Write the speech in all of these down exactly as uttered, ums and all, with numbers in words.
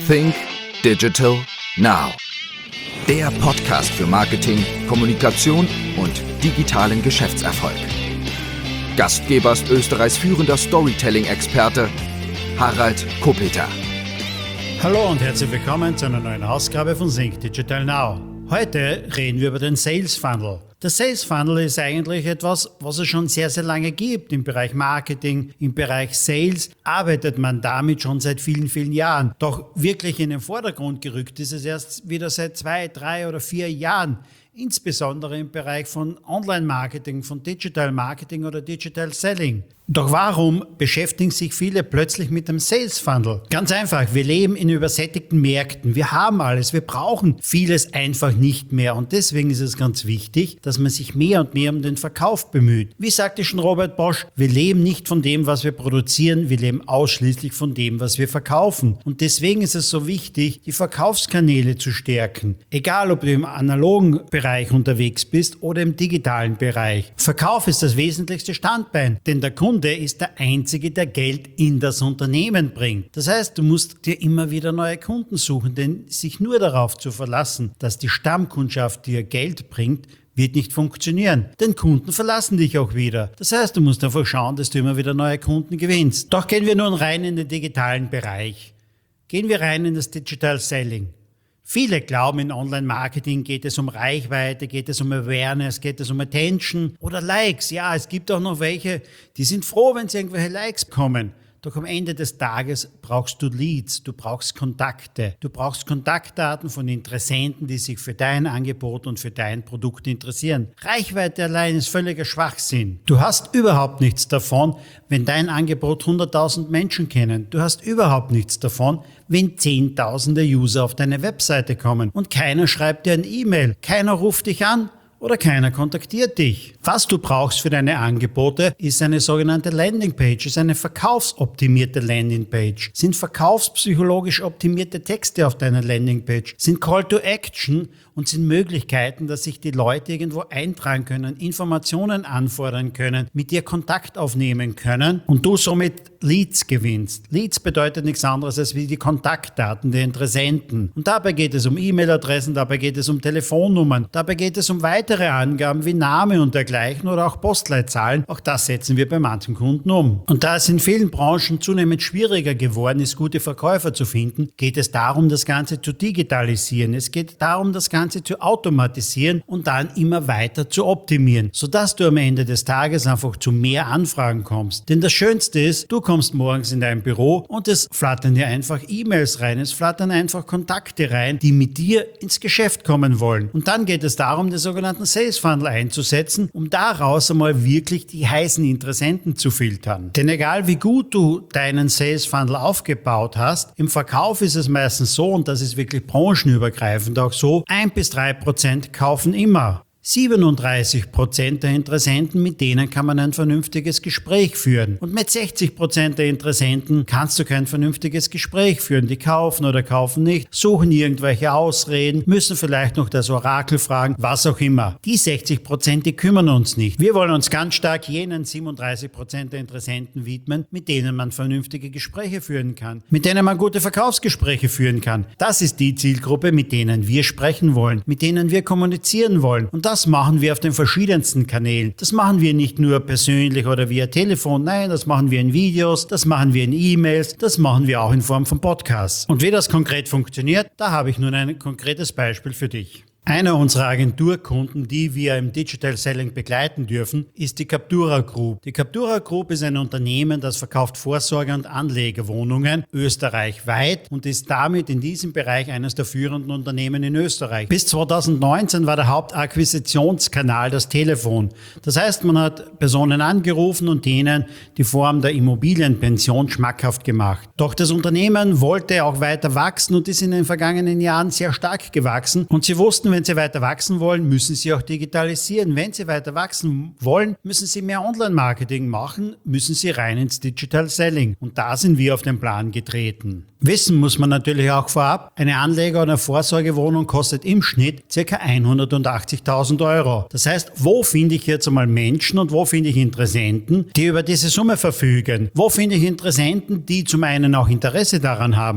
Think Digital Now. Der Podcast für Marketing, Kommunikation und digitalen Geschäftserfolg. Gastgeber ist Österreichs führender Storytelling-Experte Harald Kopeter. Hallo und herzlich willkommen zu einer neuen Ausgabe von Think Digital Now. Heute reden wir über den Sales Funnel. Der Sales Funnel ist eigentlich etwas, was es schon sehr, sehr lange gibt. Im Bereich Marketing, im Bereich Sales arbeitet man damit schon seit vielen, vielen Jahren. Doch wirklich in den Vordergrund gerückt ist es erst wieder seit zwei, drei oder vier Jahren. Insbesondere im Bereich von Online-Marketing, von Digital Marketing oder Digital Selling. Doch warum beschäftigen sich viele plötzlich mit dem Sales Funnel? Ganz einfach, wir leben in übersättigten Märkten. Wir haben alles, wir brauchen vieles einfach nicht mehr. Und deswegen ist es ganz wichtig, dass man sich mehr und mehr um den Verkauf bemüht. Wie sagte schon Robert Bosch, wir leben nicht von dem, was wir produzieren, wir leben ausschließlich von dem, was wir verkaufen. Und deswegen ist es so wichtig, die Verkaufskanäle zu stärken. Egal, ob du im analogen Bereich unterwegs bist oder im digitalen Bereich. Verkauf ist das wesentlichste Standbein, denn der Kunde ist der Einzige, der Geld in das Unternehmen bringt. Das heißt, du musst dir immer wieder neue Kunden suchen, denn sich nur darauf zu verlassen, dass die Stammkundschaft dir Geld bringt, wird nicht funktionieren. Denn Kunden verlassen dich auch wieder. Das heißt, du musst einfach schauen, dass du immer wieder neue Kunden gewinnst. Doch gehen wir nun rein in den digitalen Bereich. Gehen wir rein in das Digital Selling. Viele glauben, in Online-Marketing geht es um Reichweite, geht es um Awareness, geht es um Attention oder Likes. Ja, es gibt auch noch welche, die sind froh, wenn sie irgendwelche Likes bekommen. Doch am Ende des Tages brauchst du Leads, du brauchst Kontakte, du brauchst Kontaktdaten von Interessenten, die sich für dein Angebot und für dein Produkt interessieren. Reichweite allein ist völliger Schwachsinn. Du hast überhaupt nichts davon, wenn dein Angebot hunderttausend Menschen kennen. Du hast überhaupt nichts davon, wenn zehntausende User auf deine Webseite kommen und keiner schreibt dir ein E-Mail, keiner ruft dich an. Oder keiner kontaktiert dich. Was du brauchst für deine Angebote, ist eine sogenannte Landingpage, ist eine verkaufsoptimierte Landingpage, sind verkaufspsychologisch optimierte Texte auf deiner Landingpage, sind Call to Action und sind Möglichkeiten, dass sich die Leute irgendwo eintragen können, Informationen anfordern können, mit dir Kontakt aufnehmen können und du somit Leads gewinnst. Leads bedeutet nichts anderes als wie die Kontaktdaten der Interessenten. Und dabei geht es um E-Mail-Adressen, dabei geht es um Telefonnummern, dabei geht es um weitere Angaben wie Name und dergleichen oder auch Postleitzahlen. Auch das setzen wir bei manchen Kunden um. Und da es in vielen Branchen zunehmend schwieriger geworden ist, gute Verkäufer zu finden, geht es darum, das Ganze zu digitalisieren. Es geht darum, das Ganze zu automatisieren und dann immer weiter zu optimieren, sodass du am Ende des Tages einfach zu mehr Anfragen kommst. Denn das Schönste ist, du kommst morgens in dein Büro und es flattern dir einfach E-Mails rein, es flattern einfach Kontakte rein, die mit dir ins Geschäft kommen wollen. Und dann geht es darum, den sogenannten Sales Funnel einzusetzen, um daraus einmal wirklich die heißen Interessenten zu filtern. Denn egal wie gut du deinen Sales Funnel aufgebaut hast, im Verkauf ist es meistens so, und das ist wirklich branchenübergreifend auch so, ein bis drei Prozent kaufen immer. siebenunddreißig Prozent der Interessenten, mit denen kann man ein vernünftiges Gespräch führen. Und mit sechzig Prozent der Interessenten kannst du kein vernünftiges Gespräch führen. Die kaufen oder kaufen nicht, suchen irgendwelche Ausreden, müssen vielleicht noch das Orakel fragen, was auch immer. Die sechzig Prozent, die kümmern uns nicht. Wir wollen uns ganz stark jenen siebenunddreißig Prozent der Interessenten widmen, mit denen man vernünftige Gespräche führen kann, mit denen man gute Verkaufsgespräche führen kann. Das ist die Zielgruppe, mit denen wir sprechen wollen, mit denen wir kommunizieren wollen. Und das machen wir auf den verschiedensten Kanälen. Das machen wir nicht nur persönlich oder via Telefon, nein, das machen wir in Videos, das machen wir in E-Mails, das machen wir auch in Form von Podcasts. Und wie das konkret funktioniert, da habe ich nun ein konkretes Beispiel für dich. Einer unserer Agenturkunden, die wir im Digital Selling begleiten dürfen, ist die Captura Group. Die Captura Group ist ein Unternehmen, das verkauft Vorsorge- und Anlegerwohnungen österreichweit und ist damit in diesem Bereich eines der führenden Unternehmen in Österreich. Bis zweitausendneunzehn war der Hauptakquisitionskanal das Telefon. Das heißt, man hat Personen angerufen und denen die Form der Immobilienpension schmackhaft gemacht. Doch das Unternehmen wollte auch weiter wachsen und ist in den vergangenen Jahren sehr stark gewachsen und sie wussten, wenn sie weiter wachsen wollen, müssen sie auch digitalisieren. Wenn sie weiter wachsen wollen, müssen sie mehr Online-Marketing machen, müssen sie rein ins Digital Selling. Und da sind wir auf den Plan getreten. Wissen muss man natürlich auch vorab, eine Anleger- oder Vorsorgewohnung kostet im Schnitt ca. hundertachtzigtausend Euro. Das heißt, wo finde ich jetzt einmal Menschen und wo finde ich Interessenten, die über diese Summe verfügen? Wo finde ich Interessenten, die zum einen auch Interesse daran haben,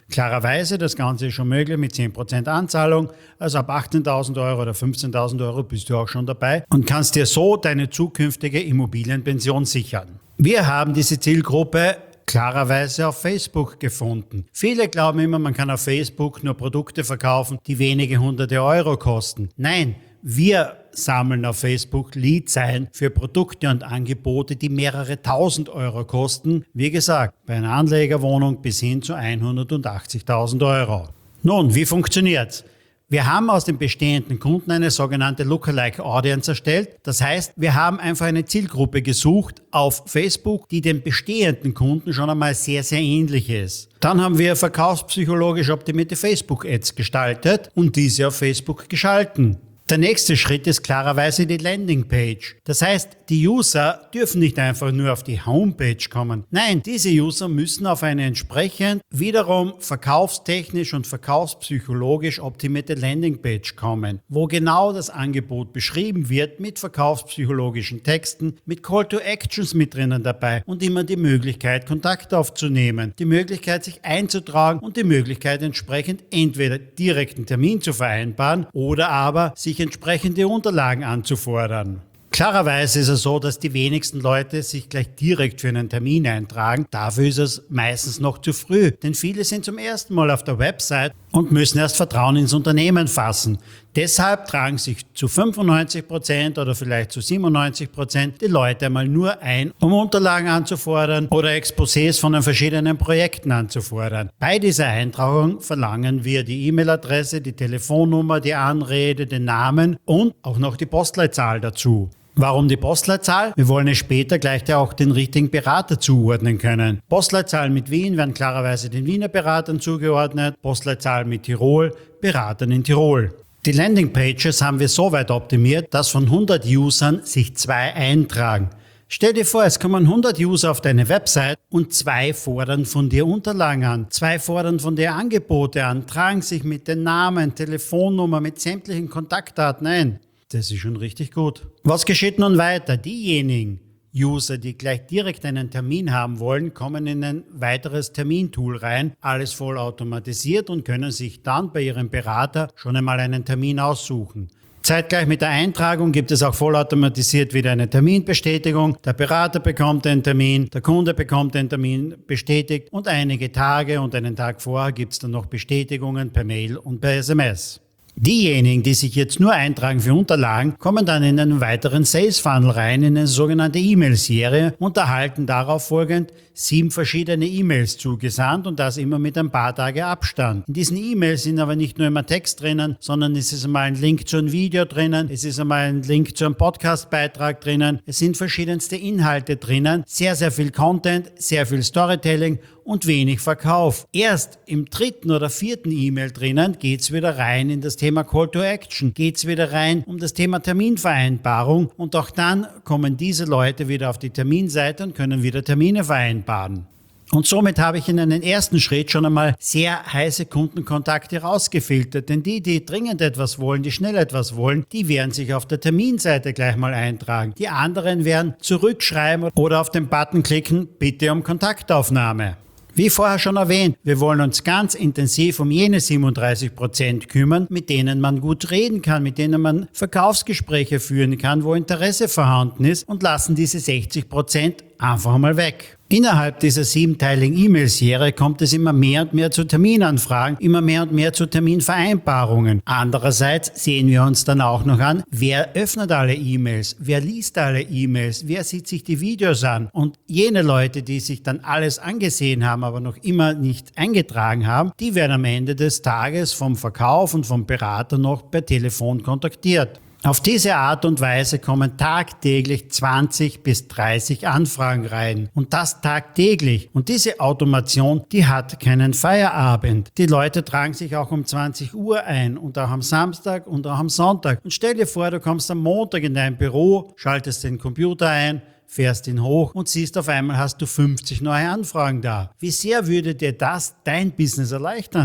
Klarerweise, das Ganze ist schon möglich mit zehn Prozent Anzahlung, also ab achtzehntausend Euro oder fünfzehntausend Euro bist du auch schon dabei und kannst dir so deine zukünftige Immobilienpension sichern. Wir haben diese Zielgruppe klarerweise auf Facebook gefunden. Viele glauben immer, man kann auf Facebook nur Produkte verkaufen, die wenige hunderte Euro kosten. Nein, wir sammeln auf Facebook Leads ein für Produkte und Angebote, die mehrere tausend Euro kosten. Wie gesagt, bei einer Anlegerwohnung bis hin zu hundertachtzigtausend Euro. Nun, wie funktioniert's? Wir haben aus den bestehenden Kunden eine sogenannte Lookalike Audience erstellt. Das heißt, wir haben einfach eine Zielgruppe gesucht auf Facebook, die den bestehenden Kunden schon einmal sehr, sehr ähnlich ist. Dann haben wir verkaufspsychologisch optimierte Facebook-Ads gestaltet und diese auf Facebook geschalten. Der nächste Schritt ist klarerweise die Landingpage. Das heißt, die User dürfen nicht einfach nur auf die Homepage kommen. Nein, diese User müssen auf eine entsprechend wiederum verkaufstechnisch und verkaufspsychologisch optimierte Landingpage kommen, wo genau das Angebot beschrieben wird mit verkaufspsychologischen Texten, mit Call to Actions mit drinnen dabei und immer die Möglichkeit, Kontakt aufzunehmen, die Möglichkeit, sich einzutragen und die Möglichkeit, entsprechend entweder direkt einen Termin zu vereinbaren oder aber sich entsprechende Unterlagen anzufordern. Klarerweise ist es so, dass die wenigsten Leute sich gleich direkt für einen Termin eintragen. Dafür ist es meistens noch zu früh, denn viele sind zum ersten Mal auf der Website und müssen erst Vertrauen ins Unternehmen fassen. Deshalb tragen sich zu fünfundneunzig Prozent oder vielleicht zu siebenundneunzig Prozent die Leute einmal nur ein, um Unterlagen anzufordern oder Exposés von den verschiedenen Projekten anzufordern. Bei dieser Eintragung verlangen wir die E-Mail-Adresse, die Telefonnummer, die Anrede, den Namen und auch noch die Postleitzahl dazu. Warum die Postleitzahl? Wir wollen es später gleich auch den richtigen Berater zuordnen können. Postleitzahlen mit Wien werden klarerweise den Wiener Beratern zugeordnet, Postleitzahl mit Tirol, Beratern in Tirol. Die Landingpages haben wir so weit optimiert, dass von hundert Usern sich zwei eintragen. Stell dir vor, es kommen hundert User auf deine Website und zwei fordern von dir Unterlagen an, zwei fordern von dir Angebote an, tragen sich mit den Namen, Telefonnummer, mit sämtlichen Kontaktdaten ein. Das ist schon richtig gut. Was geschieht nun weiter? Diejenigen User, die gleich direkt einen Termin haben wollen, kommen in ein weiteres Termintool rein, alles voll automatisiert und können sich dann bei ihrem Berater schon einmal einen Termin aussuchen. Zeitgleich mit der Eintragung gibt es auch vollautomatisiert wieder eine Terminbestätigung. Der Berater bekommt den Termin, der Kunde bekommt den Termin bestätigt und einige Tage und einen Tag vorher gibt es dann noch Bestätigungen per Mail und per S M S. Diejenigen, die sich jetzt nur eintragen für Unterlagen, kommen dann in einen weiteren Sales Funnel rein, in eine sogenannte E-Mail-Serie und erhalten darauf folgend sieben verschiedene E-Mails zugesandt und das immer mit ein paar Tage Abstand. In diesen E-Mails sind aber nicht nur immer Text drinnen, sondern es ist einmal ein Link zu einem Video drinnen, es ist einmal ein Link zu einem Podcast-Beitrag drinnen, es sind verschiedenste Inhalte drinnen, sehr, sehr viel Content, sehr viel Storytelling und wenig Verkauf. Erst im dritten oder vierten E-Mail drinnen geht's wieder rein in das Thema Call to Action, geht's wieder rein um das Thema Terminvereinbarung und auch dann kommen diese Leute wieder auf die Terminseite und können wieder Termine vereinbaren. Und somit habe ich in einem ersten Schritt schon einmal sehr heiße Kundenkontakte rausgefiltert, denn die, die dringend etwas wollen, die schnell etwas wollen, die werden sich auf der Terminseite gleich mal eintragen. Die anderen werden zurückschreiben oder auf den Button klicken, bitte um Kontaktaufnahme. Wie vorher schon erwähnt, wir wollen uns ganz intensiv um jene siebenunddreißig Prozent kümmern, mit denen man gut reden kann, mit denen man Verkaufsgespräche führen kann, wo Interesse vorhanden ist und lassen diese sechzig Prozent einfach mal weg. Innerhalb dieser siebenteiligen E-Mail-Serie kommt es immer mehr und mehr zu Terminanfragen, immer mehr und mehr zu Terminvereinbarungen. Andererseits sehen wir uns dann auch noch an, wer öffnet alle E-Mails, wer liest alle E-Mails, wer sieht sich die Videos an. Und jene Leute, die sich dann alles angesehen haben, aber noch immer nicht eingetragen haben, die werden am Ende des Tages vom Verkauf und vom Berater noch per Telefon kontaktiert. Auf diese Art und Weise kommen tagtäglich zwanzig bis dreißig Anfragen rein und das tagtäglich. Und diese Automation, die hat keinen Feierabend. Die Leute tragen sich auch um zwanzig Uhr ein und auch am Samstag und auch am Sonntag. Und stell dir vor, du kommst am Montag in dein Büro, schaltest den Computer ein, fährst ihn hoch und siehst, auf einmal hast du fünfzig neue Anfragen da. Wie sehr würde dir das dein Business erleichtern?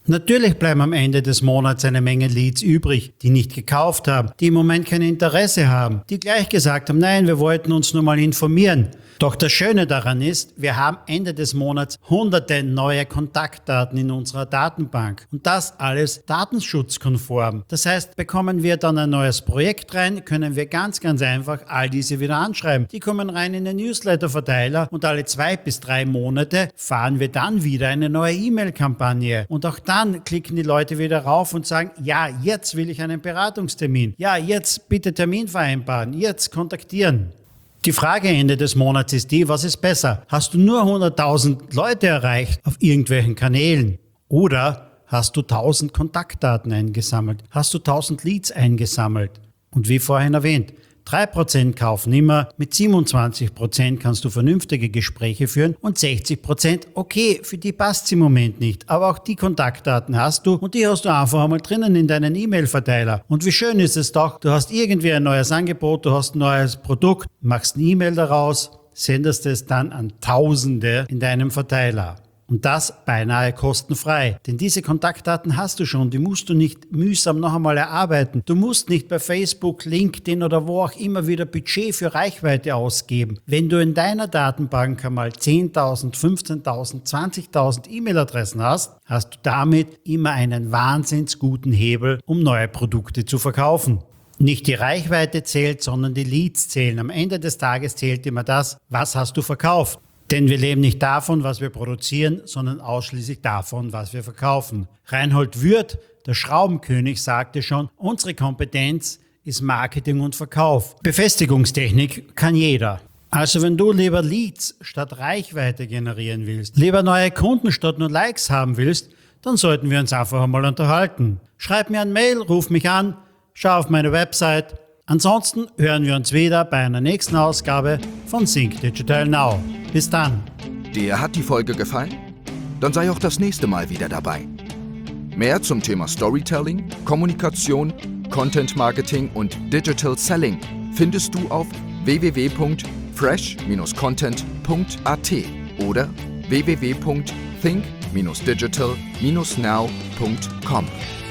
Natürlich bleiben am Ende des Monats eine Menge Leads übrig, die nicht gekauft haben, die im Moment kein Interesse haben, die gleich gesagt haben, nein, wir wollten uns nur mal informieren. Doch das Schöne daran ist, wir haben Ende des Monats hunderte neue Kontaktdaten in unserer Datenbank und das alles datenschutzkonform. Das heißt, bekommen wir dann ein neues Projekt rein, können wir ganz, ganz einfach all diese wieder anschreiben. Die kommen rein in den Newsletter-Verteiler und alle zwei bis drei Monate fahren wir dann wieder eine neue E-Mail-Kampagne. Und auch dann klicken die Leute wieder rauf und sagen, ja, jetzt will ich einen Beratungstermin. Ja, jetzt bitte Termin vereinbaren, jetzt kontaktieren. Die Frage Ende des Monats ist die, was ist besser? Hast du nur hunderttausend Leute erreicht auf irgendwelchen Kanälen? Oder hast du tausend Kontaktdaten eingesammelt? Hast du tausend Leads eingesammelt? Und wie vorhin erwähnt, drei Prozent kaufen immer, mit siebenundzwanzig Prozent kannst du vernünftige Gespräche führen und sechzig Prozent, okay, für die passt es im Moment nicht, aber auch die Kontaktdaten hast du und die hast du einfach einmal drinnen in deinen E-Mail-Verteiler. Und wie schön ist es doch, du hast irgendwie ein neues Angebot, du hast ein neues Produkt, machst eine E-Mail daraus, sendest es dann an Tausende in deinem Verteiler. Und das beinahe kostenfrei. Denn diese Kontaktdaten hast du schon, die musst du nicht mühsam noch einmal erarbeiten. Du musst nicht bei Facebook, LinkedIn oder wo auch immer wieder Budget für Reichweite ausgeben. Wenn du in deiner Datenbank einmal zehntausend, fünfzehntausend, zwanzigtausend E-Mail-Adressen hast, hast du damit immer einen wahnsinns guten Hebel, um neue Produkte zu verkaufen. Nicht die Reichweite zählt, sondern die Leads zählen. Am Ende des Tages zählt immer das, was hast du verkauft. Denn wir leben nicht davon, was wir produzieren, sondern ausschließlich davon, was wir verkaufen. Reinhold Würth, der Schraubenkönig, sagte schon, unsere Kompetenz ist Marketing und Verkauf. Befestigungstechnik kann jeder. Also wenn du lieber Leads statt Reichweite generieren willst, lieber neue Kunden statt nur Likes haben willst, dann sollten wir uns einfach einmal unterhalten. Schreib mir ein Mail, ruf mich an, schau auf meine Website. Ansonsten hören wir uns wieder bei einer nächsten Ausgabe von Think Digital Now. Bis dann. Dir hat die Folge gefallen? Dann sei auch das nächste Mal wieder dabei. Mehr zum Thema Storytelling, Kommunikation, Content Marketing und Digital Selling findest du auf w w w punkt fresh dash content punkt a t oder w w w punkt think dash digital dash now punkt com.